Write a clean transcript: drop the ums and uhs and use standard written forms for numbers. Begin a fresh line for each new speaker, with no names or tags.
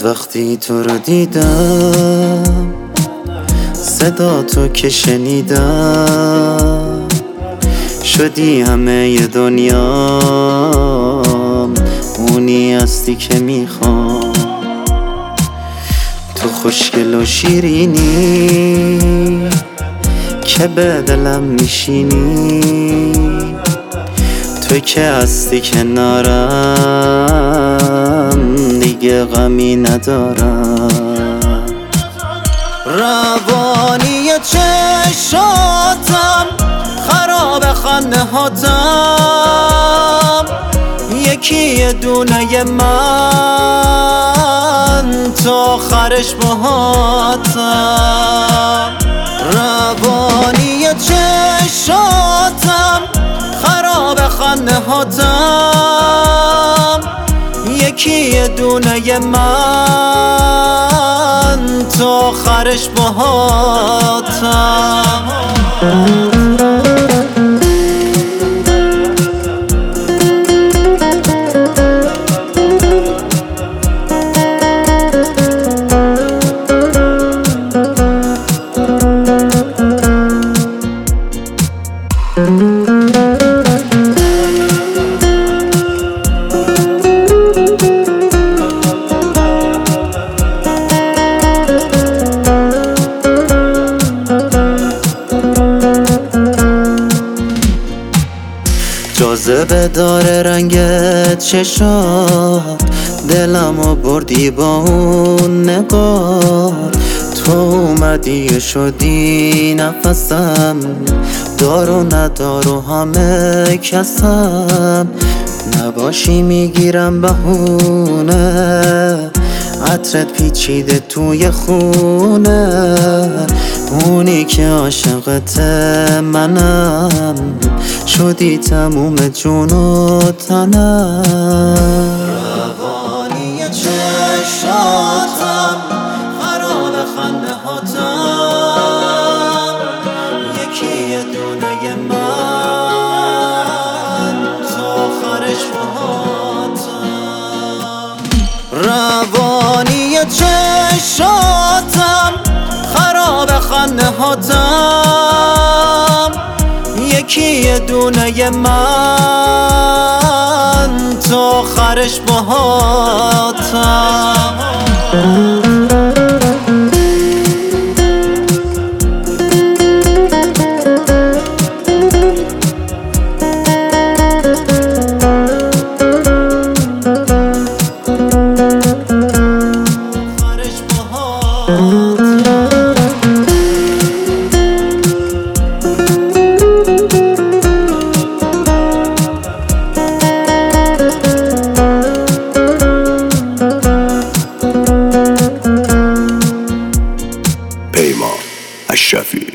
از وقتی تو رو دیدم، صدا تو که شنیدم، شدی همه دنیام، اونی هستی که میخوام. تو خوشگل و شیرینی که به دلم میشینی، تو که هستی کنارم، دیگه غمی ندارم. روانی چشاتم، خراب خنده هاتم، یکی دونه من تا آخرش باهاتم. روانی چشاتم، خراب خنده هاتم، یکی دونه من تا آخرش باهاتم. جاذبه داره رنگ چشات، دلمو بردی با اون نگاه. تو اومدی شدی نفسم، دار و ندار و همه کسم. نباشی میگیرم بهونه، عطرت پیچیده توی خونه. اونی که عاشقت منم، شدی تموم جون و تنم. روانی چشاتم، خراب خنده هاتم، یکی دونه من تا آخرش باهاتم. روانی چشاتم، خراب خنده هاتم، یکی دونه من تا آخرش باهاتم.
پیمان اشرفی.